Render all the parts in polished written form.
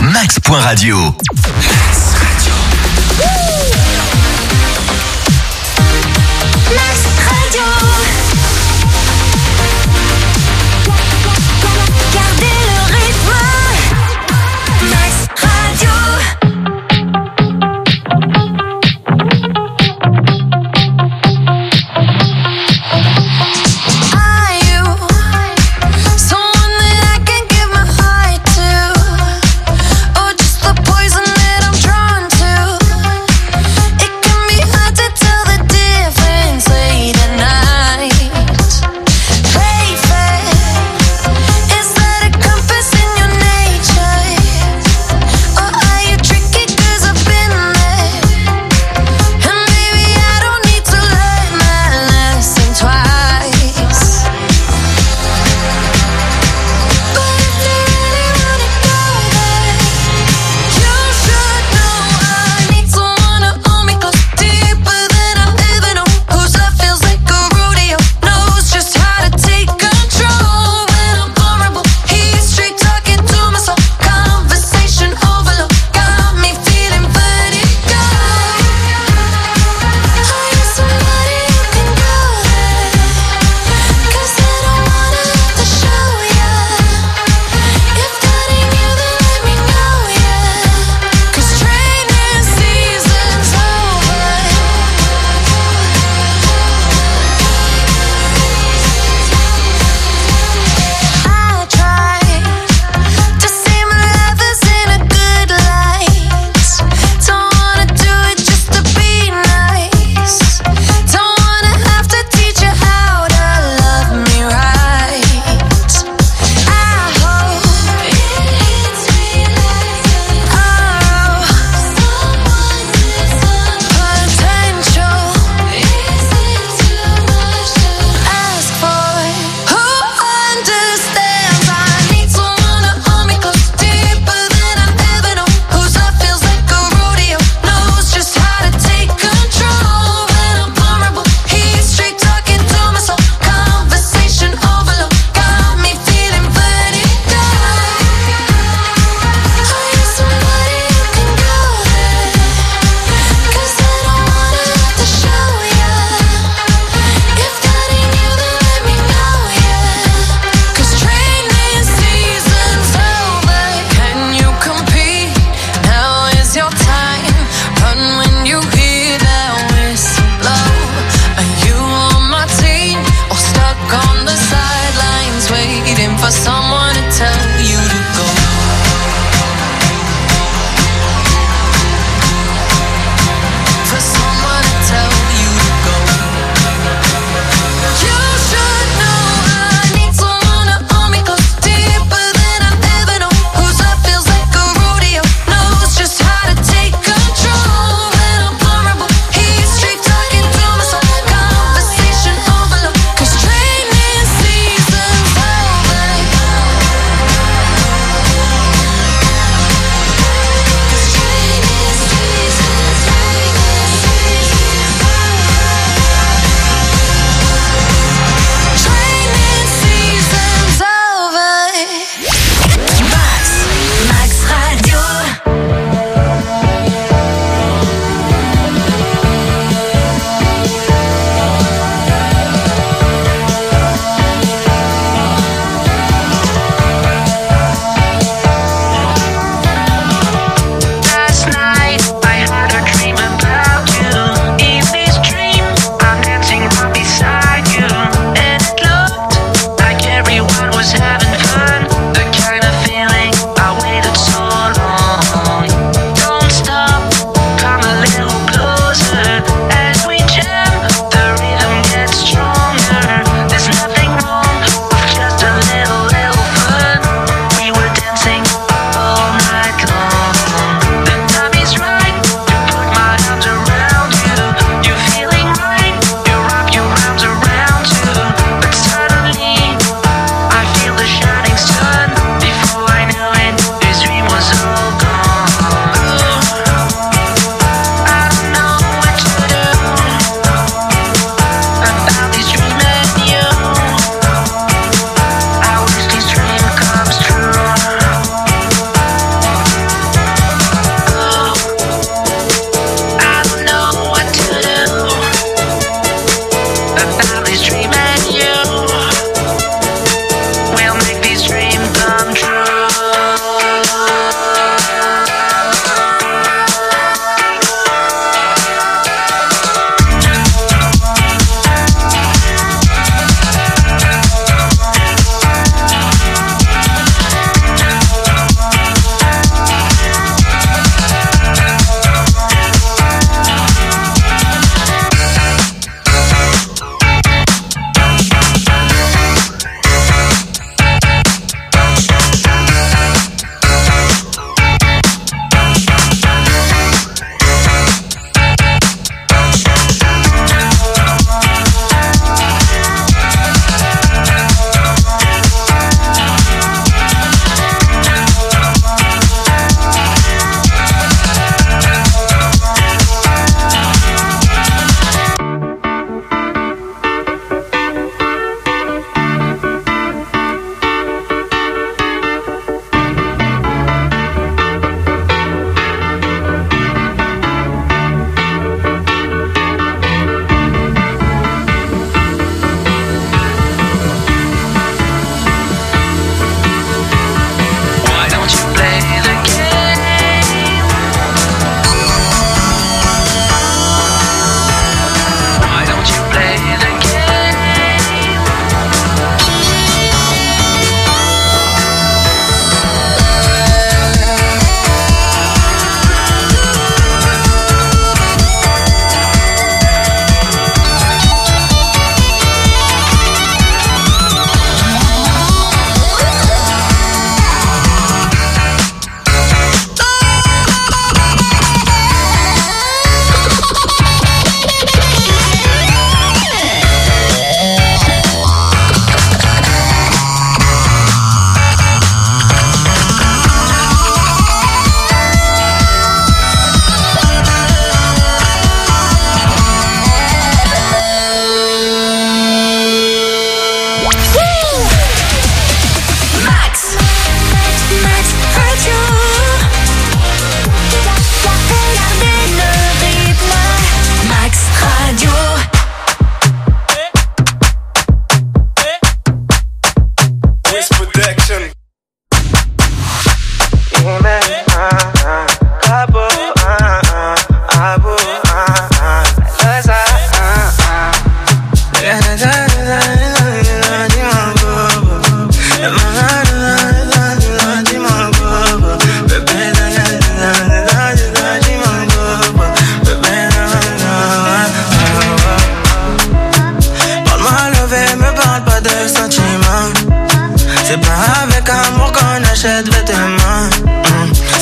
Max.radio. Max Radio. Max Radio. Gardez le rythme. Max Radio. Poison that I'm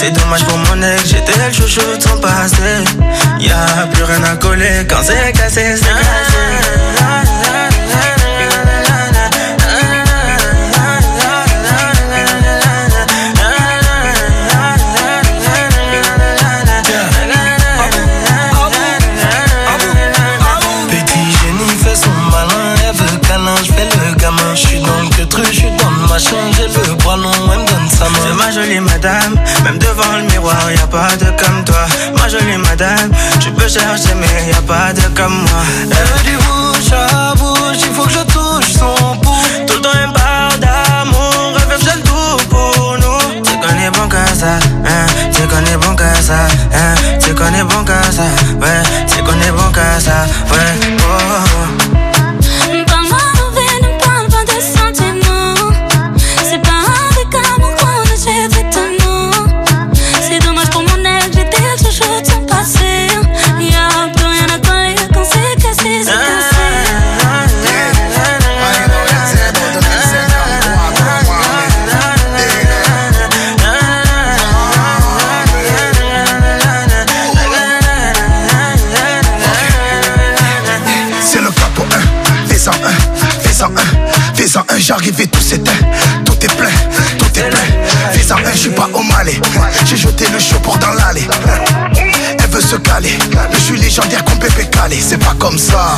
C'est dommage pour mon ex, j'étais le chouchou de son passé. Y'a plus rien à coller quand c'est cassé, c'est cassé. J'ai le bras long, elle me donne sa main. C'est ma jolie madame, même devant le miroir, y'a pas de comme toi. Ma jolie madame, tu peux chercher mais y'a pas de comme moi. Elle me dit bouche à bouche, il faut que je touche son pouls. Tout le temps elle me parle d'amour, elle veut que je le tout pour nous. Tu connais bon qu'à ça, hein, tu connais bon qu'à ça, hein, tu connais bon qu'à ça, ouais, tu connais bon qu'à ça, ouais, oh, oh. J'arrive et tout s'éteint, tout est plein, tout est plein. Fais en un, je suis pas au Malais. J'ai jeté le show pour dans l'allée. Elle veut se caler, je suis légendaire comme Pépé Calé. C'est pas comme ça.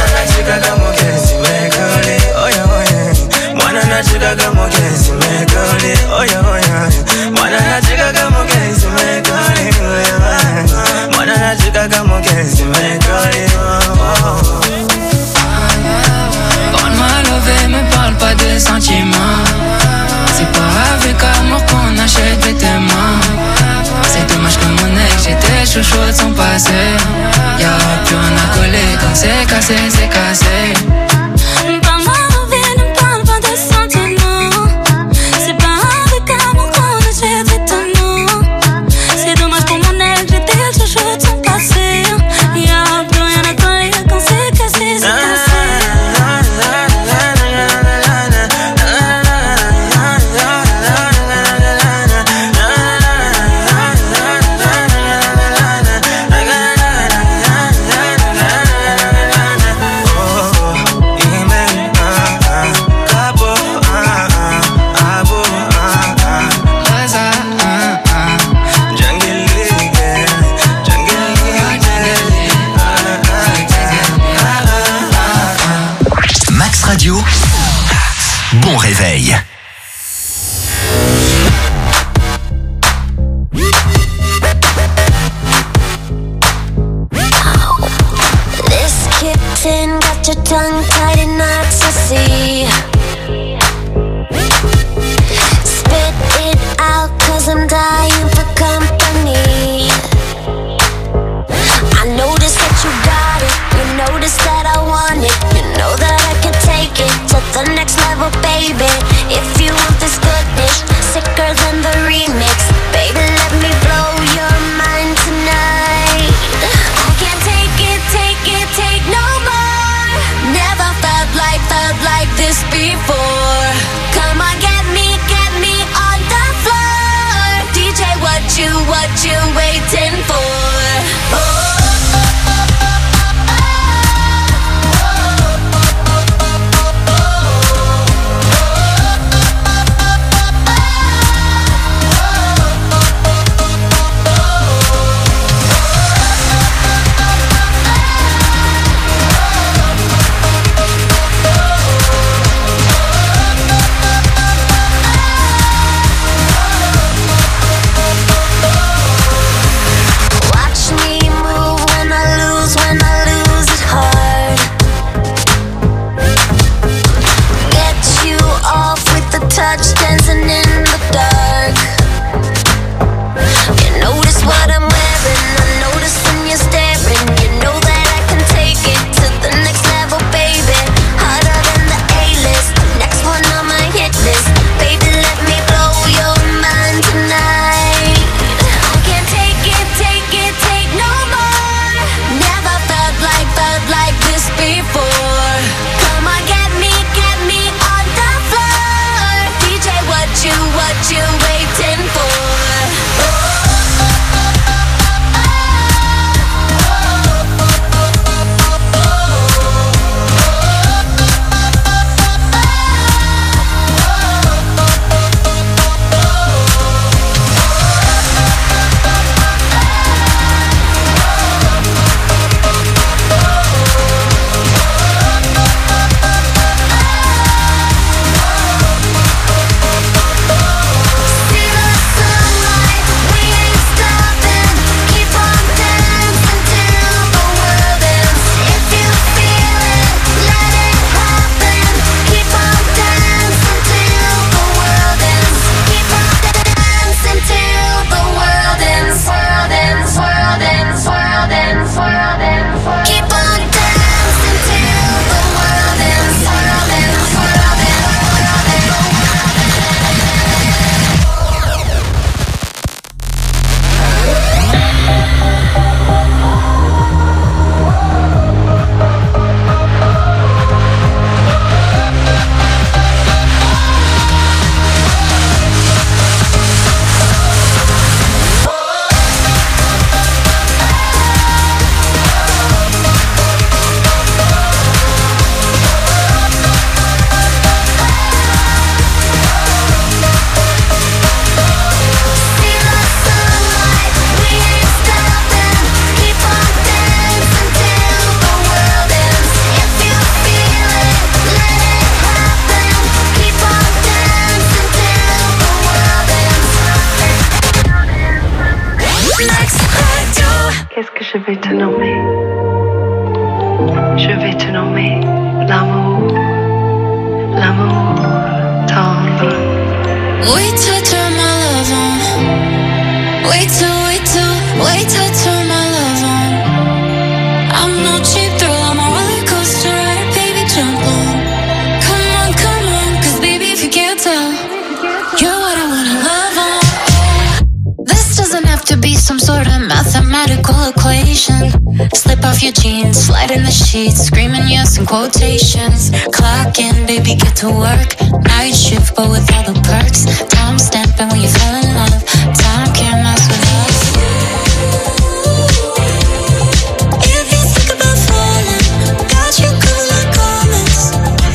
Me parle pas de sentiments. C'est pas avec amour qu'on achète des témoins. C'est dommage que mon ex, j'étais le chouchou de son passé. Y'a plus rien à coller quand c'est cassé, c'est cassé. Parle-moi de vie, ne parle pas de sentiments. C'est pas avec amour qu'on achète des témoins. C'est dommage pour mon ex, j'étais le chouchou de son passé. Y'a plus rien à coller quand c'est cassé, c'est cassé. Radio, bon réveil. This kitten got your tongue tied and not to see. Spit it out 'cause I'm dying for company. I noticed that you got it, you noticed that I want it. You know that I can take it to the next level, baby. If you want this goodness, sicker than the remix, baby, let me blow your mind tonight. I can't take it, take no more. Never felt like this before. Qu'est-ce que je vais te nommer? Je vais te nommer l'amour, l'amour tendre. Wait till I turn my love on. Wait till I turn my love on. I'm no cheap thrill, I'm a roller coaster ride, baby, jump on. Come on, cause baby, if you can't tell, you're what I wanna love on. This doesn't have to be some sort of mathematical equation. Slip off your jeans, slide in the sheets, screaming yes in quotations. Clock in, baby, get to work. Night shift, but with all the perks. Time stamping when you fell in love. Time can't mess with us. If you think about falling, got you covered like comments.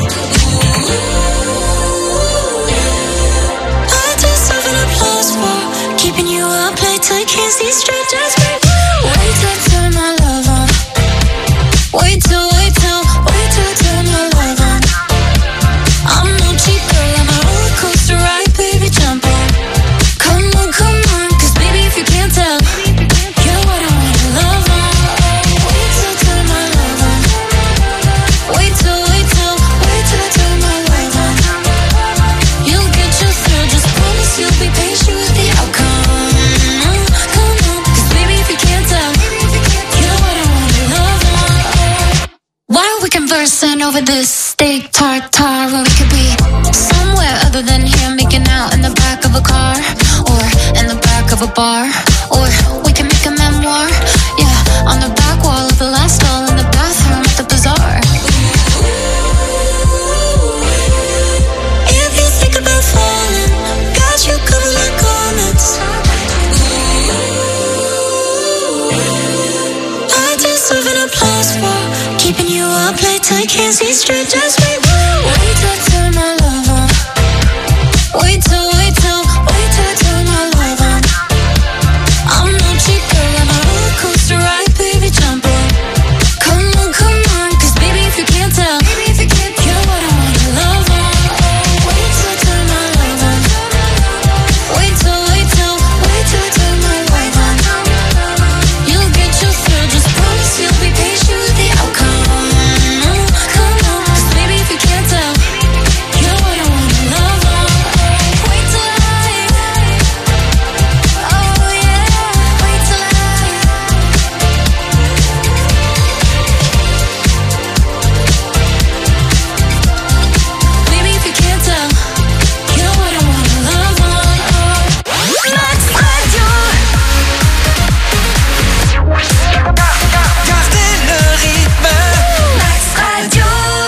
I deserve an applause for keeping you up late till you can't see straight. Just wait till I turn my love on. Wait till I turn my love on. I'm no cheap girl, I'm a roller coaster ride, baby, jump on. Come on, cause baby, if you can't tell, you're what I wanna love on. Wait till I turn my love on. Wait till I turn my love on. You'll get your thrill, just promise you'll be patient with the outcome. Come on, cause baby, if you can't tell, you're what I wanna love on. Why are we conversing over this steak tartare when we could be somewhere other than here, making out in the back of a car or in the back of a bar, or we can make a memoir, yeah, on the back wall of the last stall in the bathroom at the bazaar. If you think about falling, got you covered like comets. I deserve an applause for keeping you up late till you can't see straight. Just wait till I turn my love on. Wait till I turn my love on. I'm no cheap girl, I'm a roller coaster ride, baby, jump on. Come on, cause baby, if you can't tell, you're what I wanna love on. Wait till I turn my love on. Wait till I turn my love on. You'll get your thrill, just promise you'll be patient with the outcome. Come on, cause baby, if you can't tell, you're what I wanna love on. Wait till oh yeah, wait till baby, if you can't tell, you're what I wanna love on. Max Radio. Gardez le rythme. Max Radio.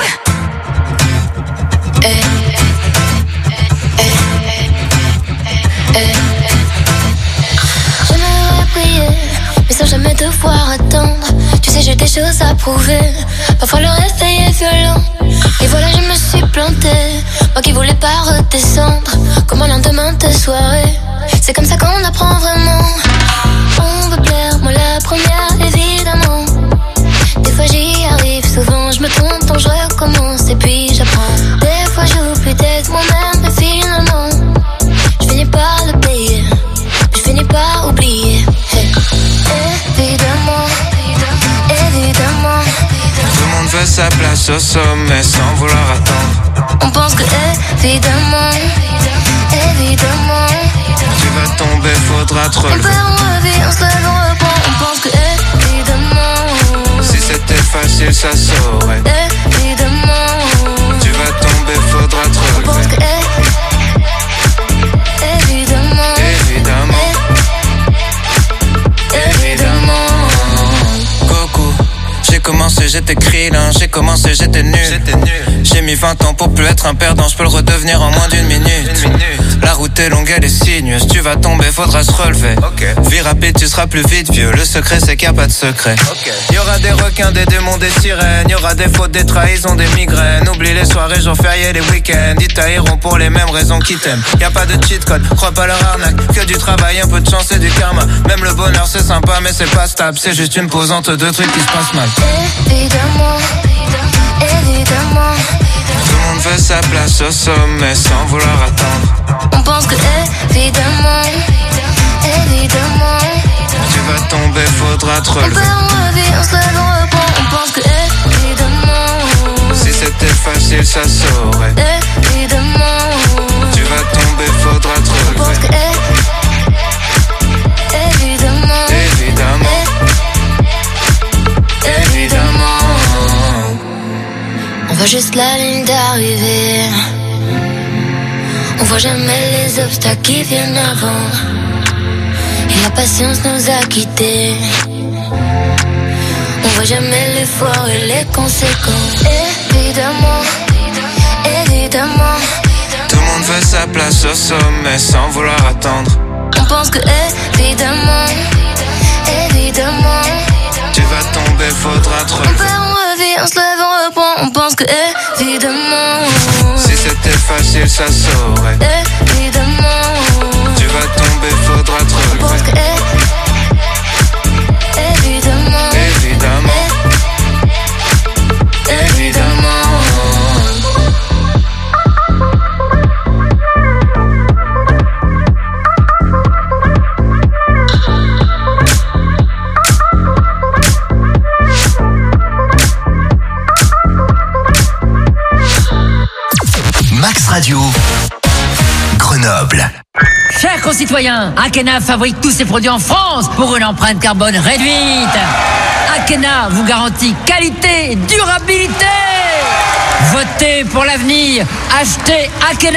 J'aimerais prier, mais sans jamais devoir attendre. Tu sais, j'ai des choses à prouver. Parfois le réveil est violent. Et voilà, je me suis plantée. Moi qui voulais pas redescendre. Comme un lendemain de soirée. C'est comme ça qu'on apprend vraiment. On veut plaire, moi la première, évidemment. Des fois j'y arrive, souvent je me trompe, donc je recommence et puis j'apprends. Des fois j'oublie d'être moi-même, mais finalement je finis par le payer, je finis par oublier. Évidemment, évidemment, Tout le monde veut sa place au sommet sans vouloir attendre. on pense que évidemment, évidemment, Tu vas tomber, faudra te on relever. perd, on revient, on se lève, on reprend. On pense que évidemment, Si c'était facile, ça saurait. évidemment, Tu vas tomber, faudra te on pense relever. que évidemment, Évidemment, évidemment. Coucou, j'ai commencé, j'étais krillin, j'ai commencé, j'étais nul. J'ai mis 20 ans pour plus être un perdant, je peux le redevenir en moins d'une minute. La route est longue, elle est sinueuse, tu vas tomber, faudra se relever. Vie rapide, tu seras plus vite vieux, le secret c'est qu'il n'y a pas de secret. Y aura des requins, des démons, des sirènes, y aura des fautes, des trahisons, des migraines. Oublie les soirées, jours fériés, les week-ends, ils tailleront pour les mêmes raisons qu'ils t'aiment. Y a pas de cheat code, crois pas leur arnaque, que du travail, un peu de chance et du karma. Même le bonheur c'est sympa mais c'est pas stable, c'est juste une pause entre deux trucs qui se passent mal. évidemment, évidemment, Tout le monde veut sa place au sommet sans vouloir attendre. on pense que évidemment, évidemment, Tu vas tomber, faudra faudra te On relever. perd, on revient, on se lève, on reprend. On pense que évidemment, Si c'était facile, ça saurait. évidemment, Tu vas tomber, faudra te on pense relever. que évidemment, Évidemment, évidemment. On voit juste la ligne d'arrivée. On voit jamais les obstacles qui viennent avant. Et la patience nous a quittés. On voit jamais l'effort et les conséquences. Évidemment, évidemment, Tout le monde veut sa place au sommet sans vouloir attendre. on pense que évidemment, évidemment, Tu vas tomber, faudra te on relever. perd, on revient, on se lève, on reprend. On pense que évidemment, Si c'était facile, ça saurait. évidemment, Tu vas tomber, faudra te on pense relever. que évidemment, Évidemment, évidemment. Max Radio, Grenoble. Chers concitoyens, Akena fabrique tous ses produits en France pour une empreinte carbone réduite. Akena vous garantit qualité et durabilité. Votez pour l'avenir. Achetez Akena.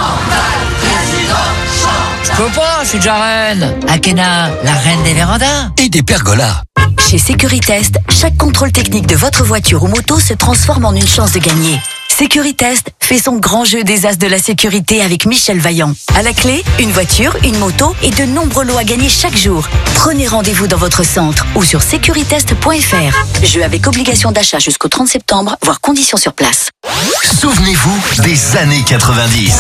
Je peux pas, je suis déjà reine. Akena, la reine des vérandas. Et des pergolas. Chez Sécuritest, chaque contrôle technique de votre voiture ou moto se transforme en une chance de gagner. Sécuritest fait son grand jeu des as de la sécurité avec Michel Vaillant. À la clé, une voiture, une moto et de nombreux lots à gagner chaque jour. Prenez rendez-vous dans votre centre ou sur securitest.fr. Jeu avec obligation d'achat jusqu'au 30 septembre, voire conditions sur place. Souvenez-vous des années 90.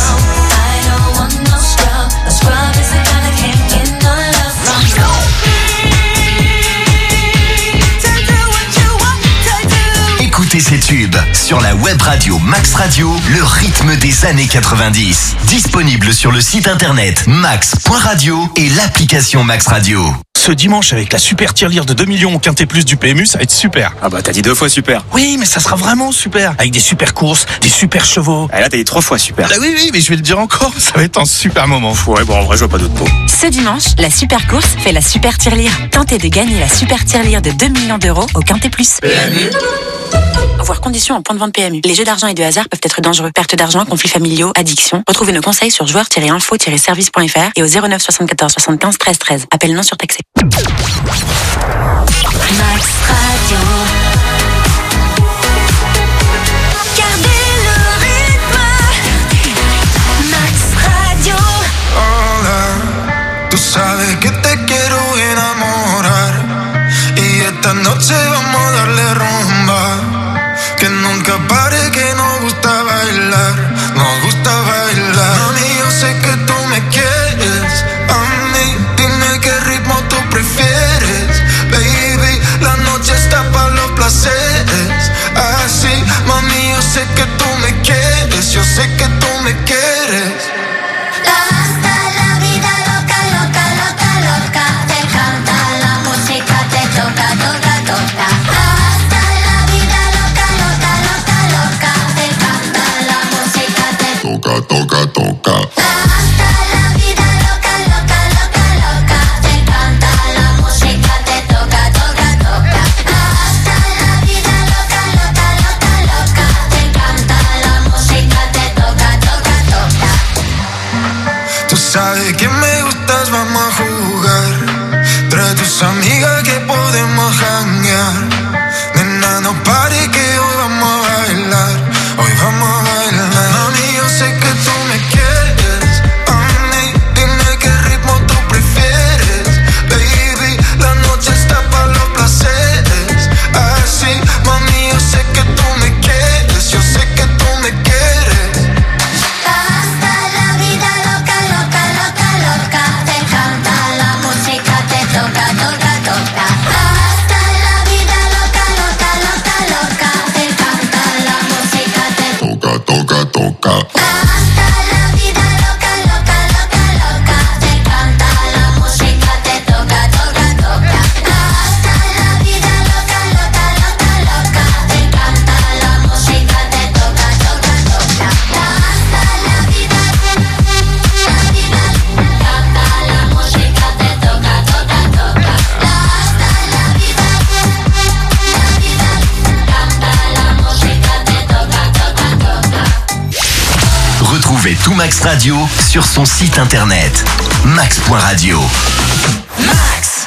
Écoutez ces tubes sur la web radio Max Radio, le rythme des années 90. Disponible sur le site internet max.radio et l'application Max Radio. Ce dimanche, avec la super tirelire de 2 millions au Quintet Plus du PMU, ça va être super. Ah bah t'as dit 2 fois super. Oui, mais ça sera vraiment super. Avec des super courses, des super chevaux. Ah là t'as dit 3 fois super. Ah oui, mais je vais le dire encore, ça va être un super moment. Ouais bon en vrai je vois pas d'autres mots. Ce dimanche, la super course fait la super tirelire. Tentez de gagner la super tirelire de 2 millions d'euros au Quintet Plus. PMU. Voir conditions en point de vente PMU. Les jeux d'argent et de hasard peuvent être dangereux. Perte d'argent, conflits familiaux, addiction. Retrouvez nos conseils sur joueurs-info-service.fr et au 09 74 75 13 13. Appel non surtaxé. Max Radio. Gardez le rythme. Max Radio. Hola, tú sabes que te quiero enamorar y esta noche vamos a darle rumba, que nunca pare, que nos gusta bailar, nos gusta bailar. Mami, yo sé que tú me quieres, a mí dime qué ritmo tú prefieres. Max Radio sur son site internet max.radio. Max.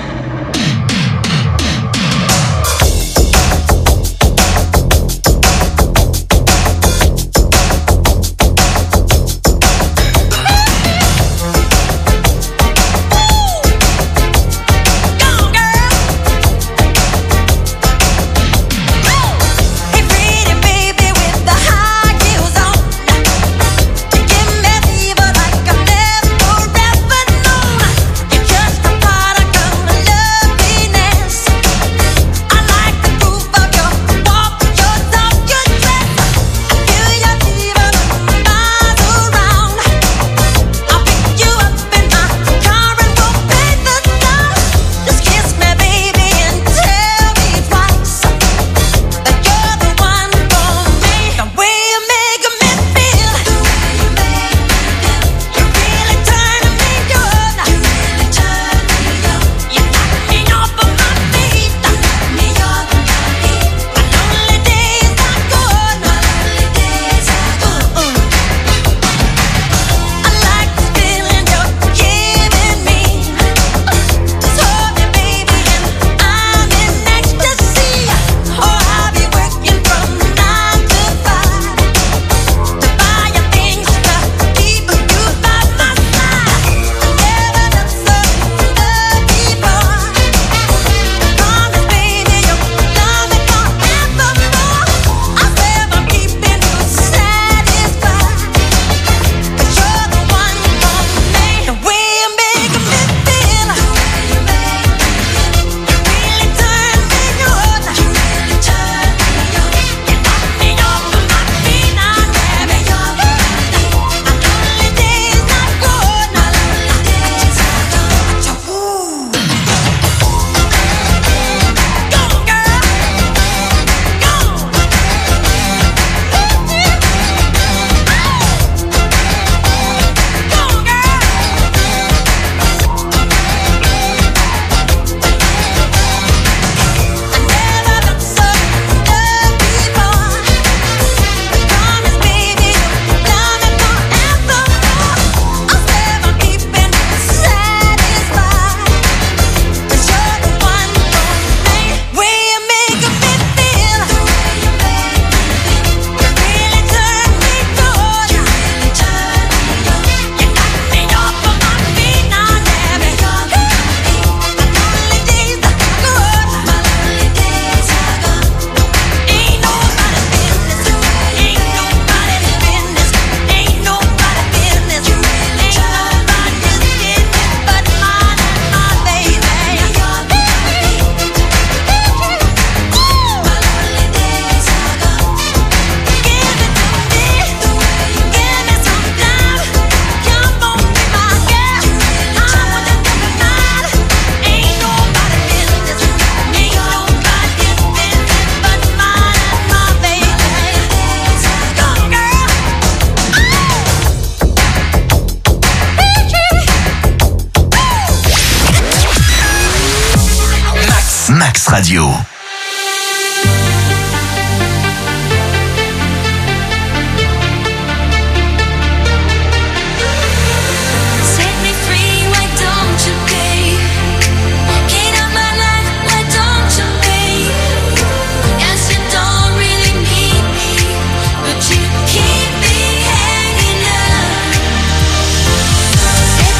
Max Radio.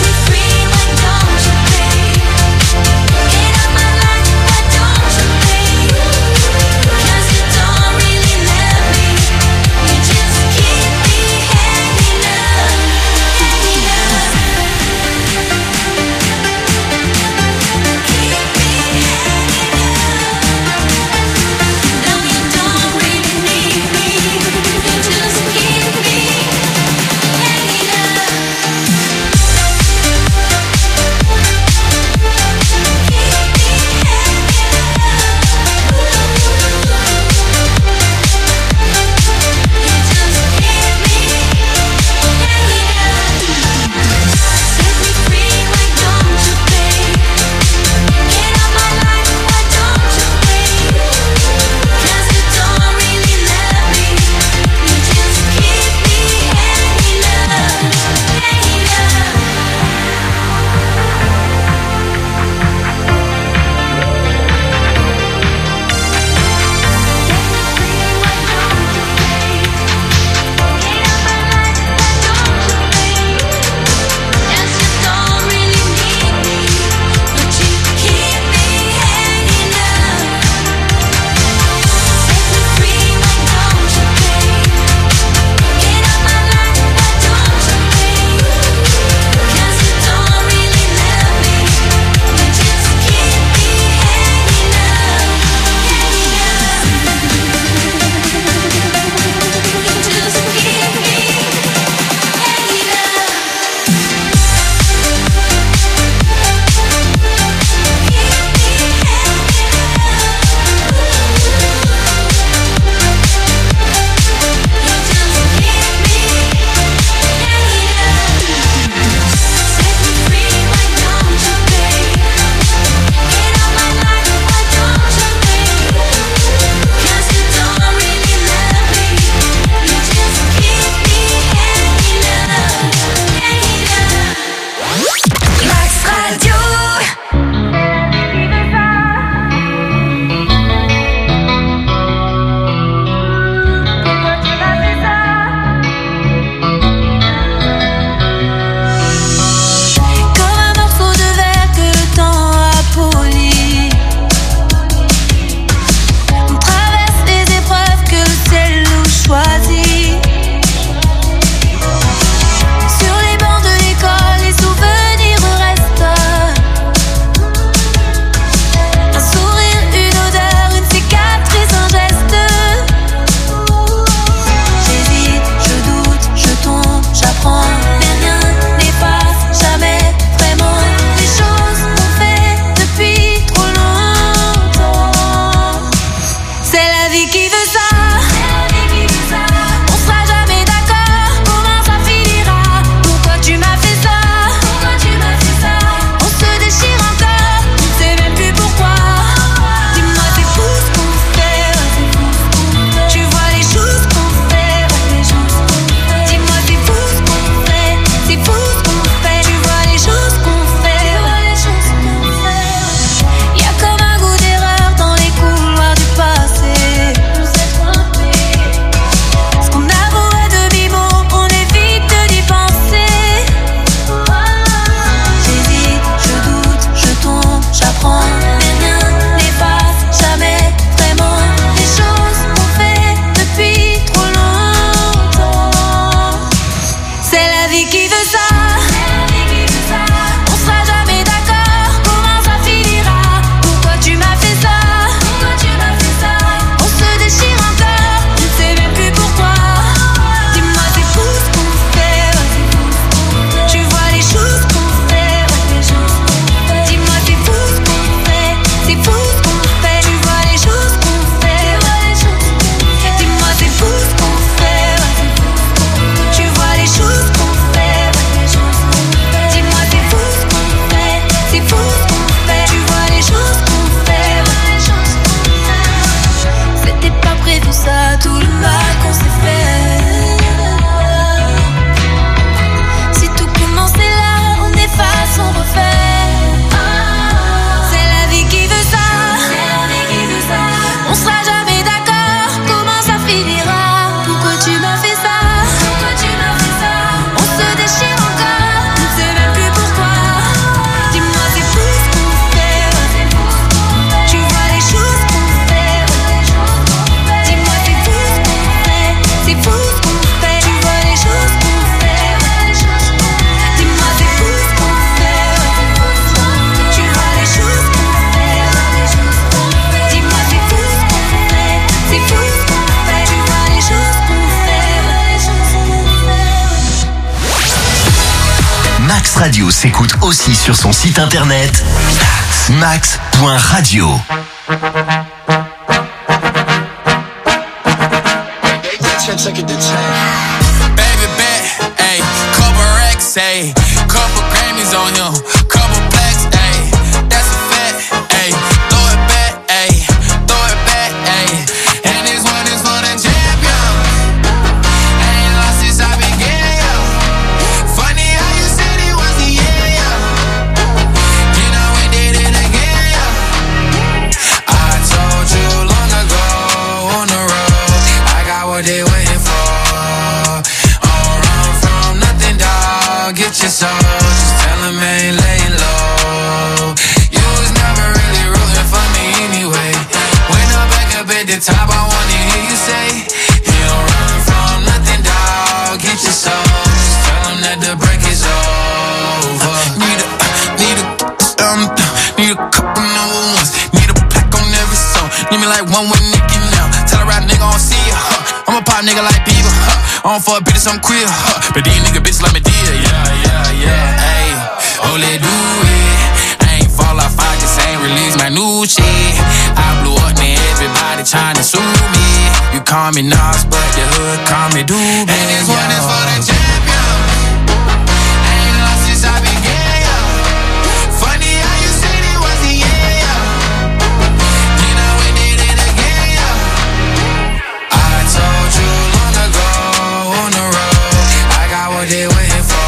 Get out my life, why don't you pay? Radio s'écoute aussi sur son site internet max.radio. Baby bet, ayy, couple racks, ayy, couple Grammys on him, couple blacks, ayy, that's a fact, ayy, throw it back, ayy, ayy, and this one is for the champion. Ain't lost since I began, yo. Funny how you said it was the end, yo. You know we did it again, yo. I told you long ago on the road, I got what they waiting for. Get your soul, just tell him I ain't laying low. You was never really rooting for me anyway. When I'm back up at the top, I wanna hear you say, you don't run from nothing, dog. Get your soul, just tell him that the break is over. Need a couple number ones. Need a plaque on every song. Need me like one with Nicki now. Tell a rap nigga I don't see ya, huh. I'm a pop nigga like Bieber, huh. I don't fuck bitches, I'm queer, huh. But these nigga bitches like me dear, yeah, ayy. Oh, let do it. I ain't fall off, I just ain't release my new shit. I blew up, man, everybody tryna sue me. You call me Nas, but the hood call me Doobie. And this one is for the champion. Ain't lost since I began, yo. Funny how you said it was the end, yo. You know we did it again, yo. I told you long ago on the road, I got what they waiting for.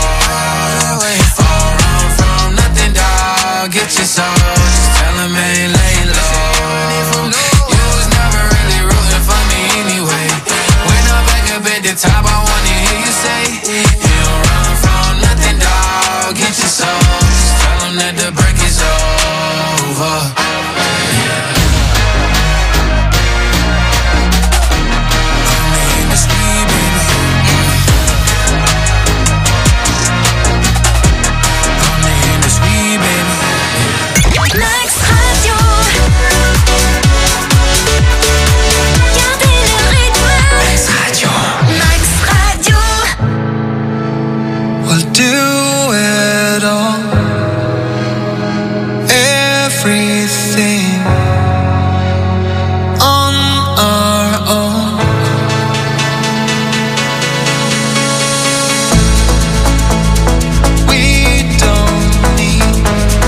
Get your soul, just tell him I ain't laying low. You was never really rooting for me anyway. When I'm back up at the top, I wanna hear you say, you don't run from nothing, dog. Get your soul, just tell him that the break is over. Max Radio. Gardez le rythme. Max Radio. Max Radio. We'll do it all. Everything on our own. We don't need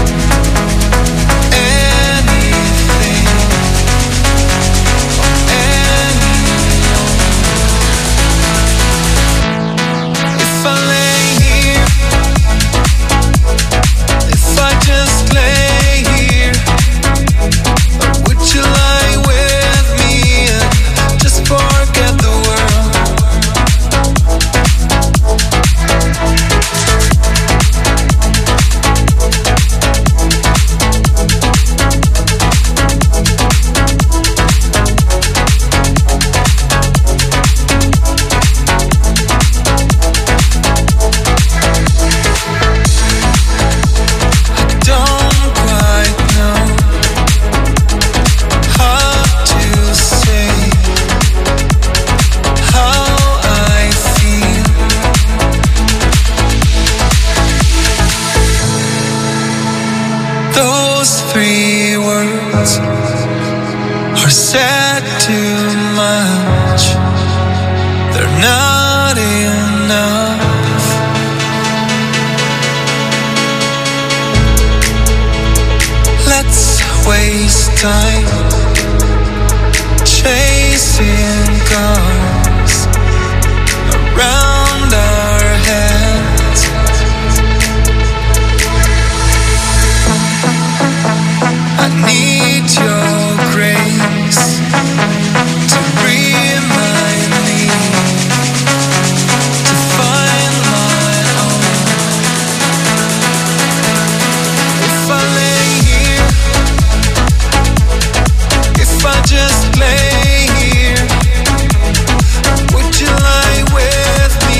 time chasing cars around our heads. I need your grace to remind me to find my own. If I lay here, if I just lay here, would you lie with me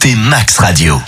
écoutez Max Radio.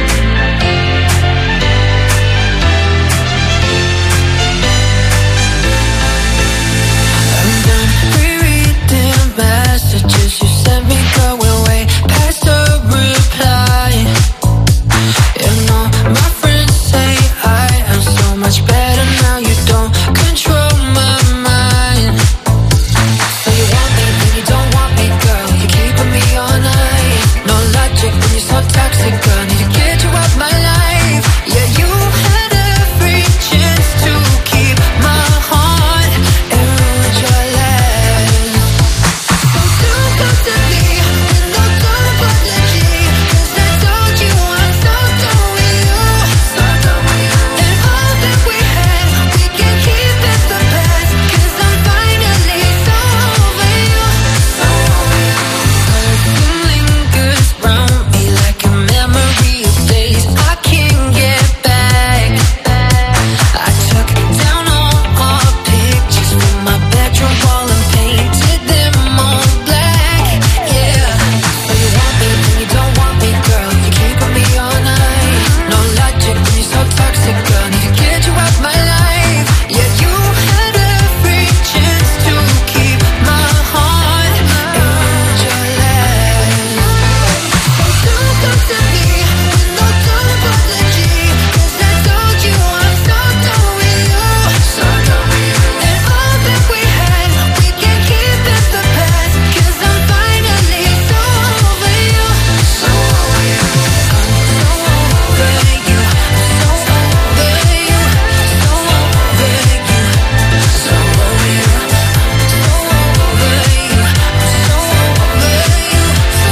Messages you sent me going way past a reply. You know, my friends say I am so much better now. You don't control my mind. So you want me, then you don't want me, girl. You're keeping me all night. No logic when you're so toxic, girl. Need to get you out my life. Yeah, you had every chance to keep my heart and ruin your life. Close to me, with no apology. 'Cause I told you I'm so done with you. So done with you. And all that we had, we can keep it the past. 'Cause I'm finally so over you. So over you. Perfume lingers round me like a memory of days I can't get back. I took down all our pictures from my bedroom wall and painted them all black. Yeah. So you want me, then you don't want me, girl. You're keeping me all night. No logic when you're so toxic, girl. Need to get you out my life. Yeah, you had every chance to keep my heart and ruin your life. So close to me, with no apology. 'Cause I told you I'm so done with you. So done with you. And all that we had, we can keep it the past. 'Cause I'm finally so over you. So over you. I'm so over you. So over you. So over you. So over you. So over you. So over you.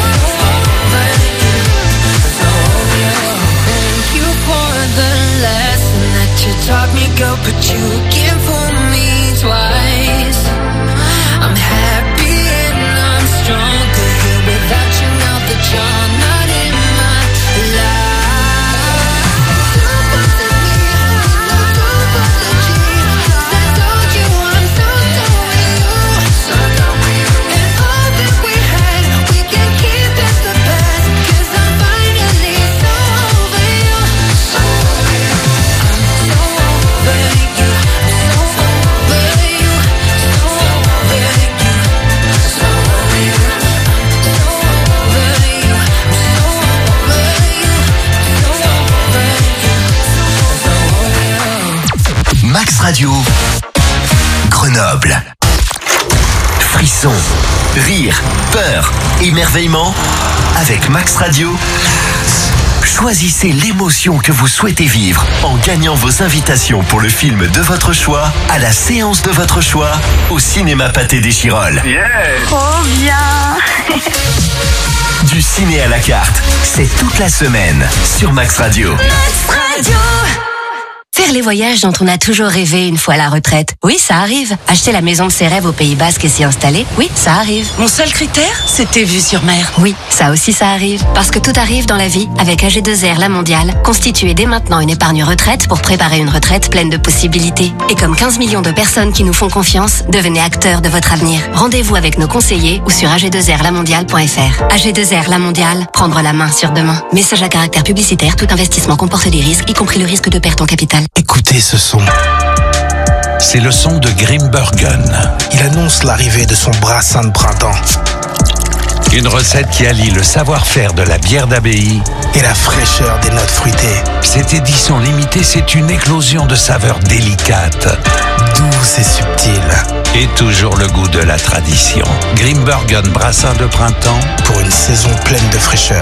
So over you. Thank you for the lesson that you taught me, girl, but you can't fool me twice. I'm happy and I'm stronger here without you now that you're not in my life. So close to me, with no apology. 'Cause I told you I'm so done with you. So done with you. And all that we had, we can keep it the past. 'Cause I'm finally so over you. So over you. I'm so over you. So over you. So over you. So over you. So over you. So over you. So over you. Max Radio, Grenoble. Frisson, rire, peur, émerveillement. Avec Max Radio, choisissez l'émotion que vous souhaitez vivre en gagnant vos invitations pour le film de votre choix, à la séance de votre choix, au cinéma Pâté des Chirolles. Trop bien. Du ciné à la carte, c'est toute la semaine sur Max Radio. Max Radio. Faire les voyages dont on a toujours rêvé une fois à la retraite. Oui, ça arrive. Acheter la maison de ses rêves au Pays Basque et s'y installer. Oui, ça arrive. Mon seul critère, c'était vue sur mer. Oui, ça aussi ça arrive. Parce que tout arrive dans la vie avec AG2R La Mondiale. Constituez dès maintenant une épargne retraite pour préparer une retraite pleine de possibilités. Et comme 15 millions de personnes qui nous font confiance, devenez acteurs de votre avenir. Rendez-vous avec nos conseillers ou sur ag2rlamondiale.fr. AG2R La Mondiale, prendre la main sur demain. Message à caractère publicitaire, tout investissement comporte des risques, y compris le risque de perte en capital. Écoutez ce son. C'est le son de Grimbergen. Il annonce l'arrivée de son brassin de printemps. Une recette qui allie le savoir-faire de la bière d'abbaye et la fraîcheur des notes fruitées. Cette édition limitée, c'est une éclosion de saveurs délicates, douces et subtiles. Et toujours le goût de la tradition. Grimbergen brassin de printemps pour une saison pleine de fraîcheur.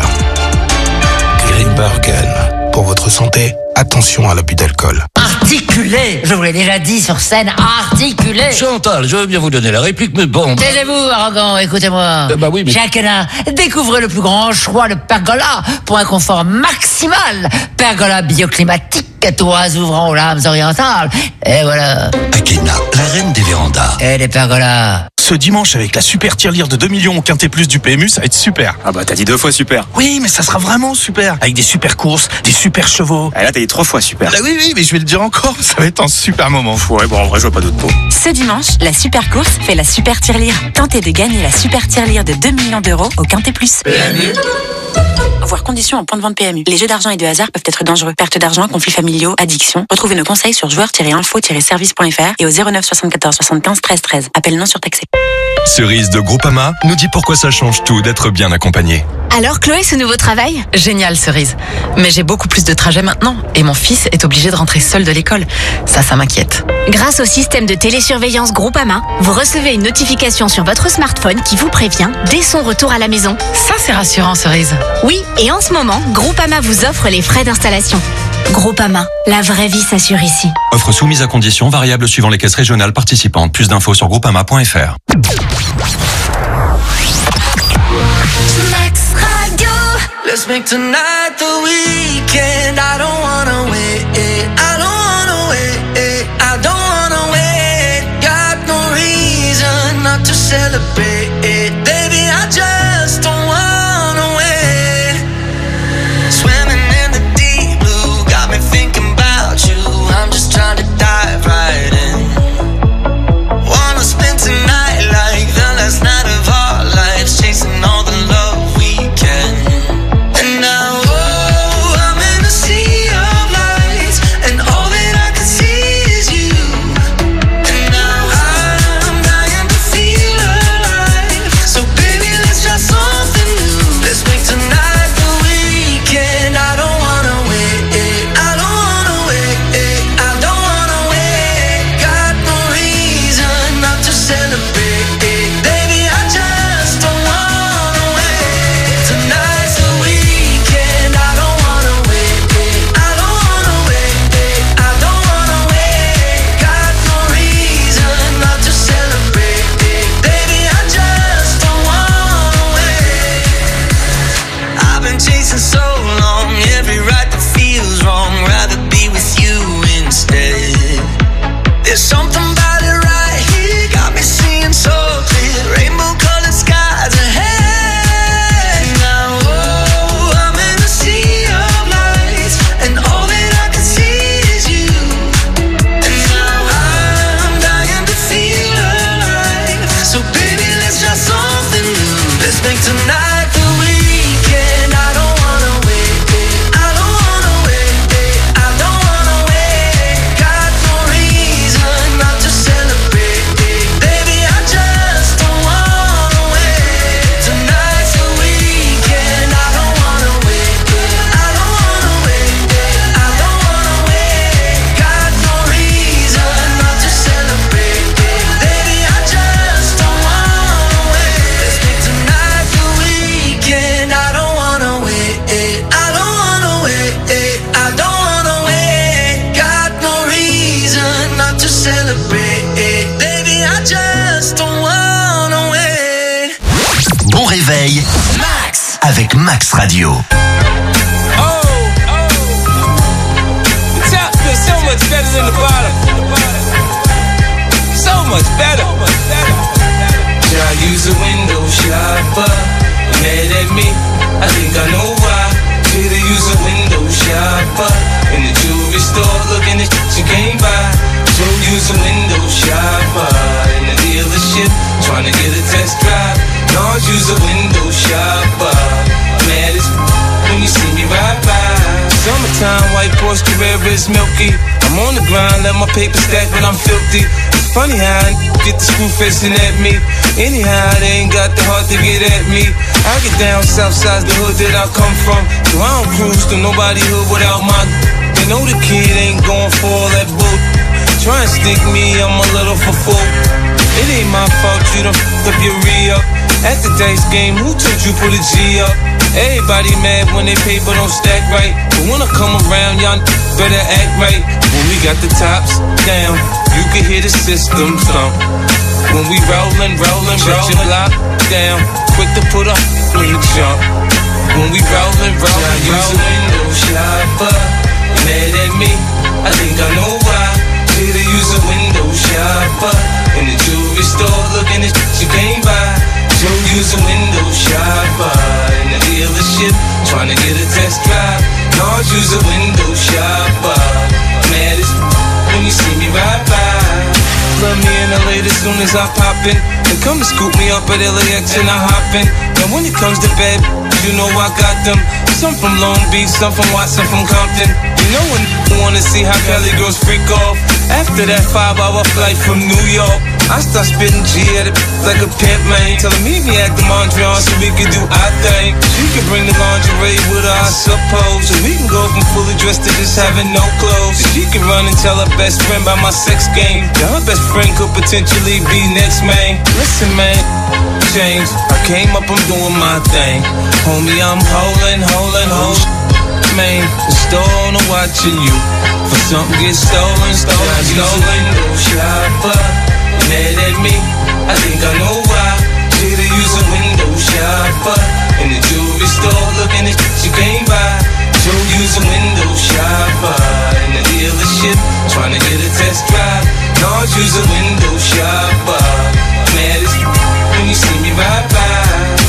Grimbergen. Pour votre santé, attention à l'abus d'alcool. Articulé, je vous l'ai déjà dit sur scène, articulé. Chantal, je veux bien vous donner la réplique, mais bon. Taisez-vous, arrogant, écoutez-moi. Bah oui, mais... Jacques Hénin, découvrez le plus grand choix de pergola pour un confort maximal. Pergola bioclimatique, toits ouvrant aux lames orientales. Et voilà. Akena, la reine des vérandas. Et des pergolas. Ce dimanche, avec la super tirelire de 2 millions au Quintet Plus du PMU, ça va être super. Ah bah t'as dit 2 fois super. Oui, mais ça sera vraiment super. Avec des super courses, des super chevaux. Ah là t'as dit 3 fois super. Ah oui, mais je vais le dire encore, ça va être un super moment. Ouais, bon en vrai je vois pas d'autre mot. Ce dimanche, la super course fait la super tirelire. Tentez de gagner la super tirelire de 2 millions d'euros au Quintet Plus. PMU Voir conditions en point de vente PMU. Les jeux d'argent et de hasard peuvent être dangereux. Perte d'argent, conflits familiaux, addiction. Retrouvez nos conseils sur joueurs-info-service.fr et au 09 74 75 13 13. Appel non surtaxé. Cerise de Groupama nous dit pourquoi ça change tout d'être bien accompagné. Alors Chloé, ce nouveau travail ? Génial, Cerise. Mais j'ai beaucoup plus de trajets maintenant et mon fils est obligé de rentrer seul de l'école. Ça m'inquiète. Grâce au système de télésurveillance Groupama, vous recevez une notification sur votre smartphone qui vous prévient dès son retour à la maison. Ça, c'est rassurant, Cerise. Oui, et en ce moment, Groupama vous offre les frais d'installation. Groupama, la vraie vie s'assure ici. Offre soumise à conditions variables suivant les caisses régionales participantes. Plus d'infos sur groupama.fr. Let's make tonight the weekend. I don't wanna wait. I don't wanna wait. I don't wanna wait. Got no reason not to celebrate. Baby, I just don't wanna wait. Swimming in the deep blue got me thinking about you. I'm just trying to dive right in. Wanna spend tonight like the last night of our lives, chasing all the love we can. And now, oh, I'm in a sea of lights, and all that I can see is you. And now I'm dying to feel alive. So baby, let's try something new. Let's make tonight the weekend. I don't wanna wait. I don't wanna wait. I don't wanna wait. Got no reason not to celebrate. Baby, I just don't wanna wait. Tonight's the weekend. I don't wanna wait. I don't wanna wait. I don't wanna wait. Got no reason not to celebrate. Baby, I just don't wanna wait. I've been chasing so long, every right that feels wrong. Rather be with you instead. There's something about it right here, got me seeing so clear. Rainbow colored skies ahead. Now, oh, I'm in a sea of lights, and all that I can see is you. And now I'm dying to feel alive. So baby, let's try something new. Let's make tonight the weekend. I don't wanna wait. I don't wanna wait. I don't wanna wait. Got no reason not to celebrate. Baby, I just don't wanna wait. Tonight's the weekend. I don't wanna wait. I don't wanna wait. I don't wanna wait. Got no reason not to celebrate. Baby, I just don't wanna wait. Let's make tonight the weekend. I don't wanna wait. I don't wanna wait. I don't wanna wait. Got no reason not to celebrate. Baby, I just don't wanna wait. Bon réveil, Max, avec Max Radio. The top feels so much better than the bottom. So much better. I use a window shopper. Mad at me, I think I know why. Should I use a window shopper? In the jewelry store, looking at shit you can't buy. So use a window shopper. In the dealership, trying to get a test drive. No, use a window shopper. Mad as when you see me ride by. Summertime, white Porsche Carrera is milky. I'm on the grind, let my paper stack, but I'm filthy. It's funny how I get the screw facing at me. Anyhow, they ain't got the heart to get at me. I get down south side, the hood that I come from. So I don't cruise to nobody hood without my. They know the kid ain't going for all that bull. Try and stick me, I'm a little for full. It ain't my fault you done f***ed up your re-up. At the dice game, who told you put a G up? Everybody mad when they paper don't stack right. But when I come around, y'all better act right. When we got the tops down, you can hear the system thump. When we rollin', shut your block down. Quick to put up when you jump. When we rollin', use a window shopper. Mad at me, I think I know why. Should've use a window shopper. In the jewelry store, looking at shit you can't buy. So use a window shopper. In the dealership, trying to get a test drive. No, use a window shopper. Mad as when you see me ride by. Love me in LA as soon as I pop in. And come and scoop me up at LAX and I hop in. And when it comes to bed, you know I got them. Some from Long Beach, some from Watson, from Compton. You know when you wanna see how Cali girls freak off. After that 5-hour flight from New York, I start spitting G at it like a pimp, man. Tell her meet me at the Mondrian so we can do our thing. She can bring the lingerie with her, I suppose. So we can go from fully dressed to just having no clothes. She can run and tell her best friend about my sex game. Yeah, her best friend could potentially be next, man. Listen, man, James, I came up, I'm doing my thing. Homie, I'm holding. Man, the store owner watching you. For something get stolen. Window shopper, mad at me. I think I know why. Should've used a window shopper in the jewelry store, looking at shit you can't buy. Joe use a window shopper in the dealership, trying to get a test drive. Lord use a window shopper. Mad as when you see me ride by.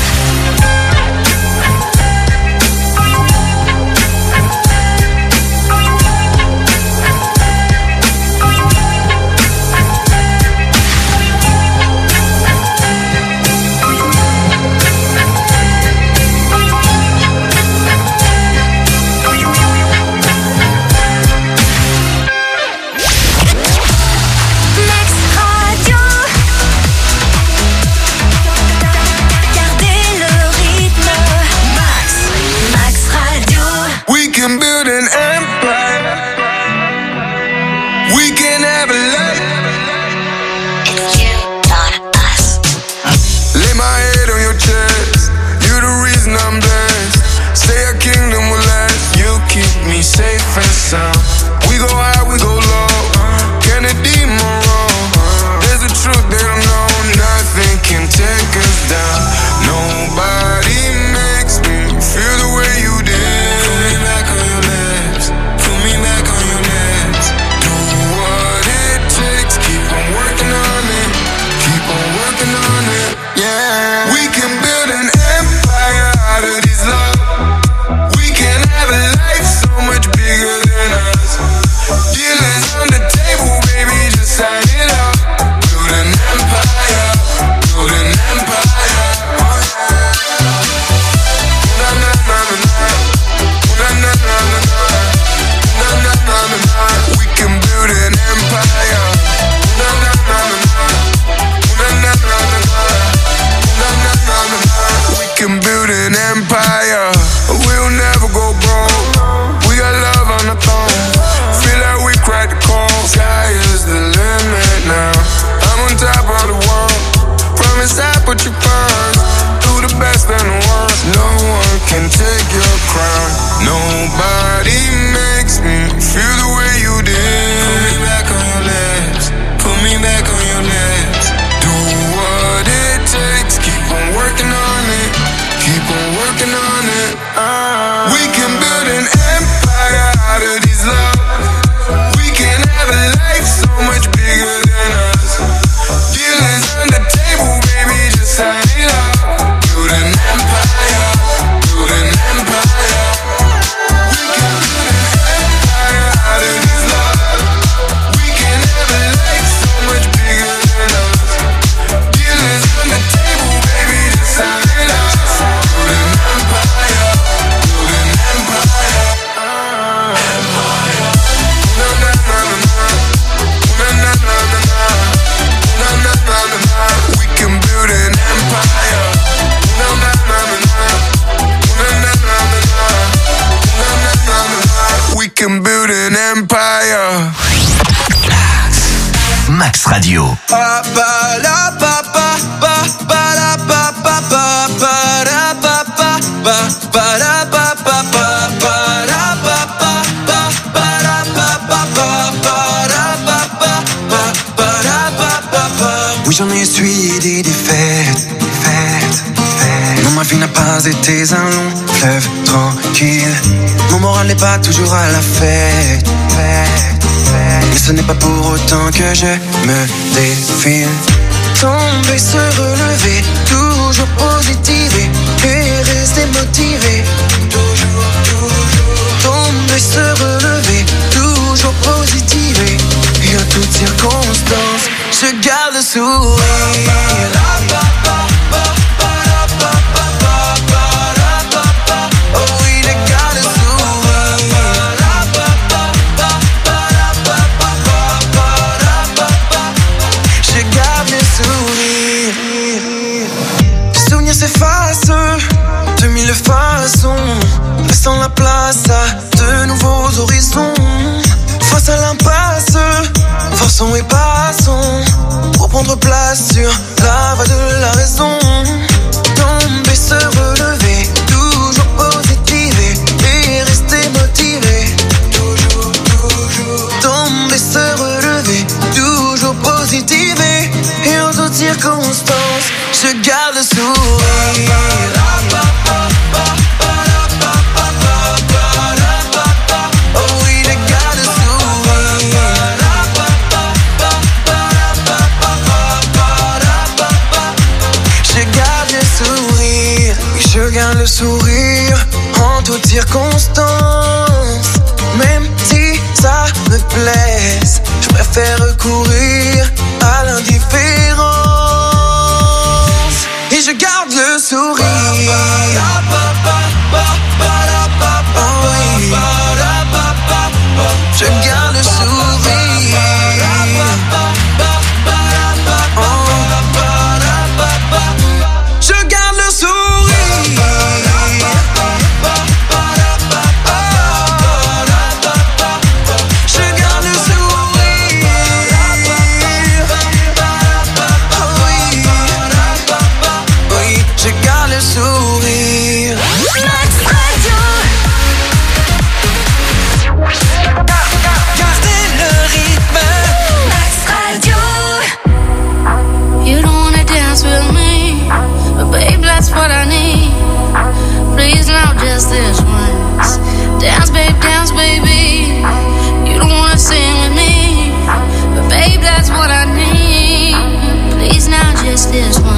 We go high, we go low. Kennedy Monroe. There's a truth they don't know. Nothing can take us down. Nobody makes me feel the way you did. Put me back on your lips. Put me back on your lips. Do what it takes. Keep on working on it. Keep on working on it. Yeah. We can build an empire out of these love. We can have a life so much bigger than us. Dealers on the table, baby, just sign it up. Build an empire, build an empire. Na na na na na, na na na na na, na na na na na. We can build an empire. Na na na na na, na na na na na, na na na na na. We can build an empire. We'll never go broke. We got love on the throne. Feel like we cracked the code. Sky is the limit now. I'm on top of the world. Promise I put you first. Do the best and the worst. No one can take your crown. Nobody makes me feel the way you did. Put me back on your lips. Put me back on your lips. Do what it takes. Keep on working on it. Keep on working on it. We can build an empire out of these love. We can have a life so much bigger than us. Dealers on the table, baby, just sign it up. Build an empire, build an empire. We can build an empire out of these love. We can have a life so much bigger than us. Dealers on the table, baby, just sign it up. Build an empire, build an empire. Na na na na na, na na na na na, na na na na na. We can build an empire. Na na na na na, na na na na na, na na na na na. We can build an empire. Max Radio. Oui, j'en ai essuyé des défaites. Non, ma vie n'a pas été un long fleuve tranquille. Mon moral n'est pas toujours à la fête. Mais ce n'est pas pour autant que je me défile. Tomber, se relever, toujours positiver et rester motivé. Tomber, se relever, toujours positiver. Et en toutes circonstances, je sourire. Oh oui, je garde le sourire. Je garde le sourire. Les souvenirs s'effacent de mille façons, laissant la place à de nouveaux horizons. Face à l'impasse, forçons et passons pour prendre place sur la voie de la raison. Tomber, se relever, toujours positiver et rester motivé. Toujours, toujours. Tomber, se relever, toujours positiver et aux autres circonstances, je garde le sourire. Je garde le sourire en toutes circonstances. Même si ça me blesse, je préfère recourir à l'indifférence. Et je garde le sourire. Oh oui. Je garde le sourire. Oh. Je garde le sourire. That's what I need. Please now just this once. Dance, baby. You don't wanna sing with me, but babe, that's what I need. Please now just this once.